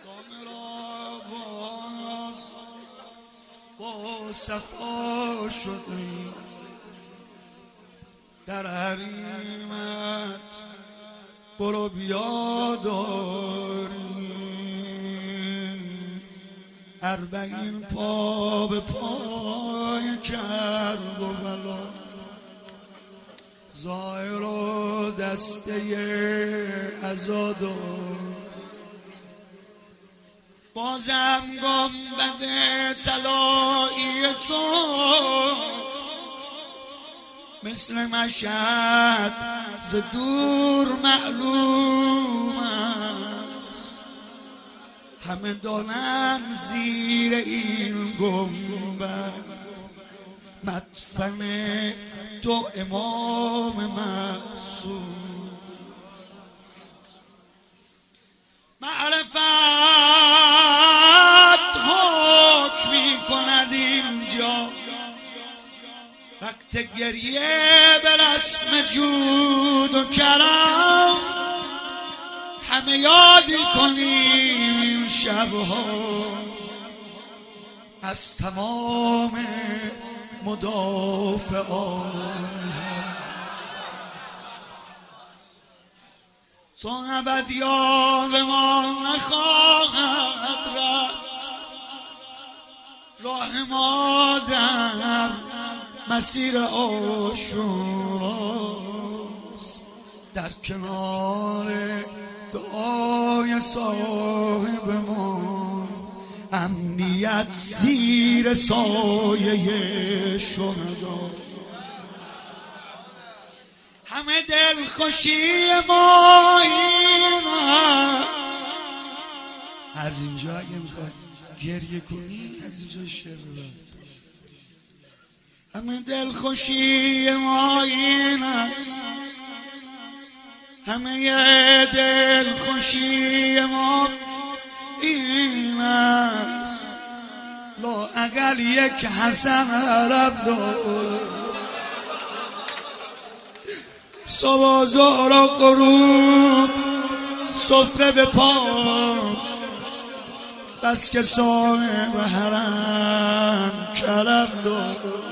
سامرا باز با صفا شدی در حریمت برو بیا داری اربعین پا به پای کرب و بلا ظاهر و دسته عزادار بازم گنبد طلایی تو مثل مشهد ز دور معلوم است همه دانن زیر این گنبد مدفن تو امام معصوم معرفت حکم می‌کند اینجا وقت گریه به رسم جود و کرم همه یادی کنیم این شبها از تمام مدافعان تو ابد یاد ما نخواهد رفت راه ما در مسیر آشوراست در کنار دعای صاحب ما امنیت زیر سایه شهدا همه دلخوشی ما این است از اینجا اگه میخوای گریه کنی از اینجا شعر ببر همه دلخوشی ما این است همه دلخوشی ما این است لااقل یک حسن عرب داره صبح و ظهر و غروب سفره به پاس بس که صاحب حرم کرم داره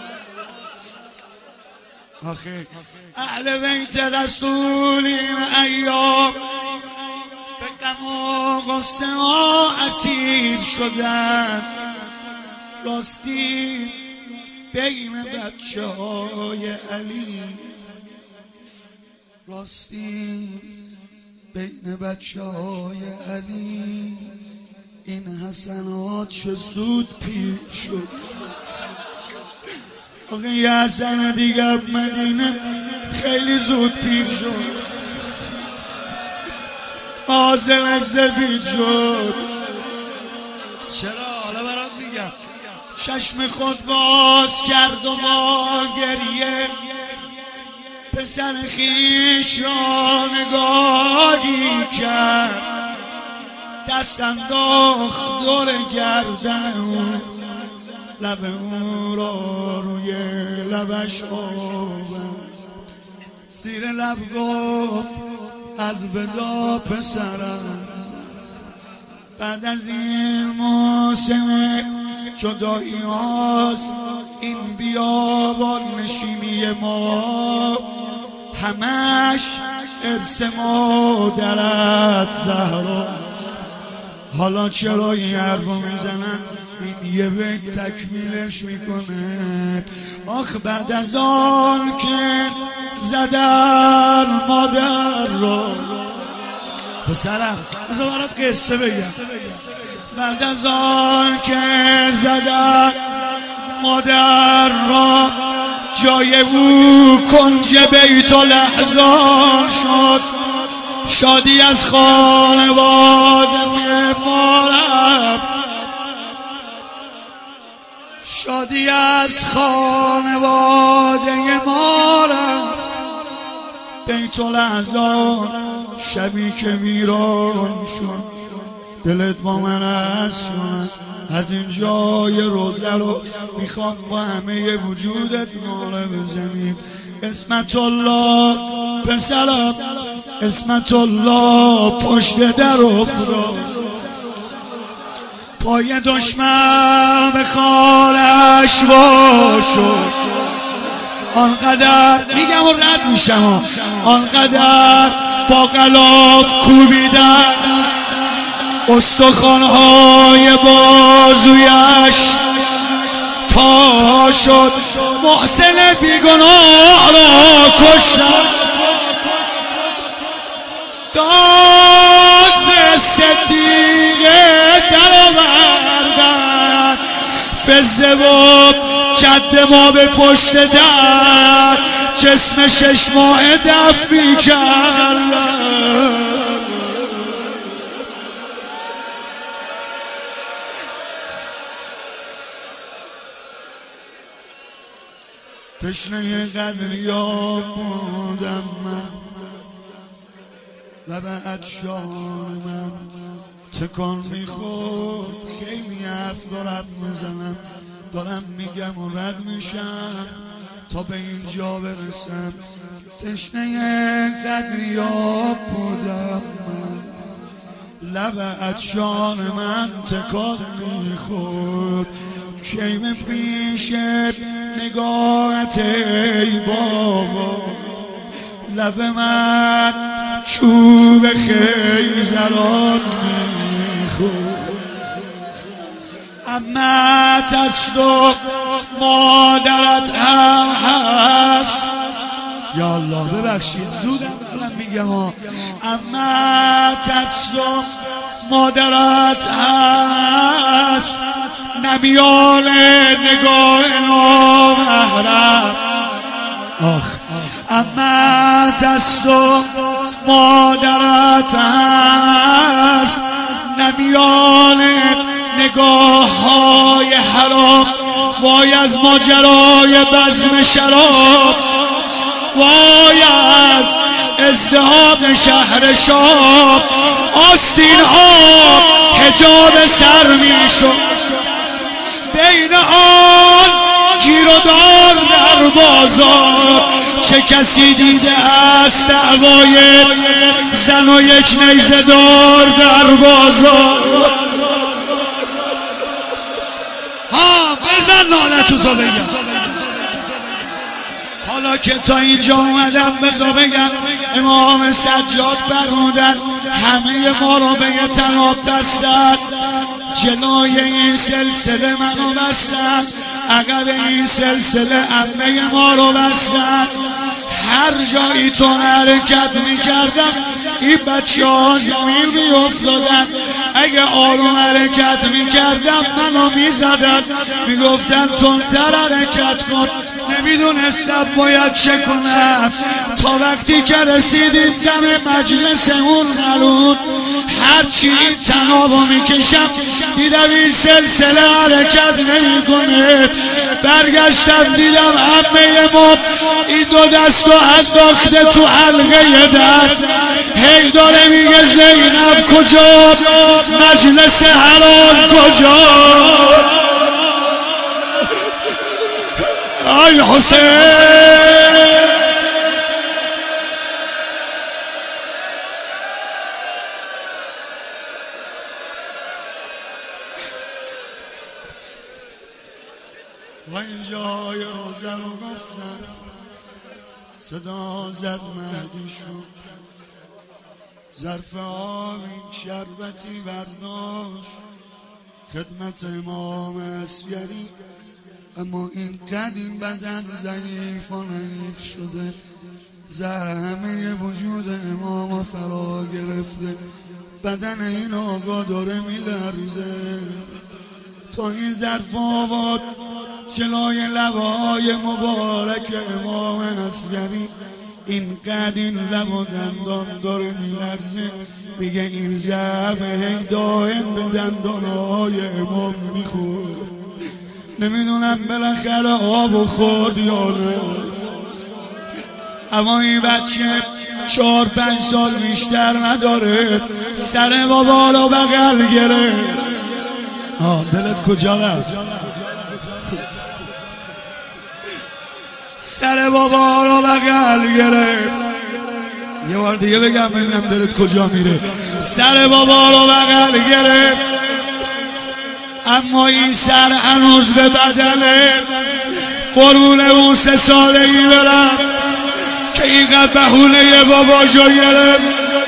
آخه اهل بیت رسول این ایام به غم و غصه ها اسیر شدن راستی بین بچه های علی راستی بین بچه های علی این حسنات چه زود پیر شد آقا یه حسن دیگه مدینه خیلی زود پیر شد آزمش سفید شد چرا؟ حالا برات میگم چشم خود باز کرد و ما گریه پسر خویش را نگاهی کرد دست انداخت دور گردن او لب او را روی لبش آورد زیر لب گفت الوداع پسرم بعد از این موسم جدایی هاست این بیابان نشینی ما همش ارث مادرت زهراست حالا چرا این حرفو میزنن این یه بیت تکمیلش میکنه آخ بعد از آن که زدن مادر را پسرم بذار برات قصه بگم بعد از آن که زدن مادر را جای او کنج بیت الاحزان شد شادی از خانواده ما رفت شادی از خانواده ما رفت بیت الاحزان شبی که ویران شد دلت با من است از این جای روزه رو میخوام با همه وجودت ناله بزنیم اسمت الله پسرم اسمت الله پشت در افتاد پای دشمن به خالش واشو، آنقدر میگم و رد میشم، آنقدر با غلاف کوبیدن استخوان‌های بازویش تا شد محسن بیگناه را کشتن. داد ز صدیقه در آوردن، فزه و جد ما به پشت در جسم 6 ماه دفن می‌کردن. تشنه قدریاب بودم من، لب عطشان من تکان میخورد. خیلی حرف دارم میزنم، دارم میگم و رد میشم تا به اینجا برسم. تشنه قدریاب بودم من، لب عطشان من تکان میخورد. شیم پیش نگاهت ای بابا، لب من چوب خیزران میخورد. عمت است و مادرت هم هست، یا الله ببخشید زودم دارم میگم ها. عمت است و مادرت هست، نمیان نگاه نامحرم. عمت است و مادرت هست، نمیان نگاه های حرام. وای از ماجرای بزم شراب، وای از ازدحام شهر شام. آستین ها حجاب سر می شد، بین آن گیر و دار در بازار. چه کسی دیده است دعوای زن و یک نیزه دار در بازار؟ ها بزن نالتو تا بگم. حالا که تا اینجا اومدم بذار بگم امام سجاد فرمودن همه ما رو به یه تناب بستن، جلوی این سلسله منو بستن، عقب این سلسله عمه ما رو بستن. هر جایی تو حرکت میکردم این بچه ها زمین میافتادن. اگه آروم حرکت میکردم منو میزدن، میگفتن تندتر حرکت کن. نمیدونستم باید چه کنم تا وقتی که رسیدیم دم مجلس اون ملعون. هرچی این تنابو میکشم دیدم این سلسله حرکت نمیکنه. برگشتم دیدم عمه ما این دو دستو انداخته تو حلقه در، هی داره میگه زینب کجا، مجلس حرام کجا. آی حسین و اینجای روزه رو گفتن، صدا زد مهدی شد، ظرف آبی شربتی برداشت خدمت امام عسکری. اما این قدیم بدن ضعیف و نحیف شده، زحمه وجود امام فرا گرفته. بدن این آقا داره میلرزه تا این ظرف آباد جلوی لبهای مبارک امام عسکری. این قدیم لب و دندان داره میلرزه. میگه این ظرف هی دائم به دندانهای امام میخورد. نمیدونم بالاخره آب خورد یا نه. اما این بچه 4-5 سال بیشتر نداره، سر بابا رو بغل گرفت. دلت کجا رفت؟ سر بابا رو بغل گرفت. یه بار دیگه بگم ببینم دلت کجا میره. سر بابا رو بغل گرفت، اما این سر هنوز به بدنه. قربون اون 3 سالگی برم که اینقدر بهونه باباشو گرفت.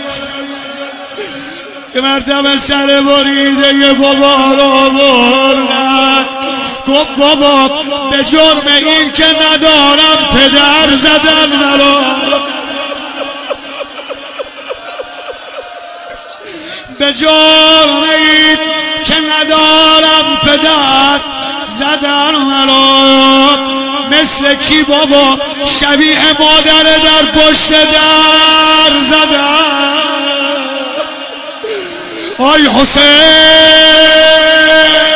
یه مرتبه سر بریده یه بابا رو بردن، گفت بابا به جرم این که ندارم پدر زدن مرا، به جرم این که ندارم پدر زدن مرا. مثل کی بابا؟ شبیه مادر در پشت در زدن. آی حسین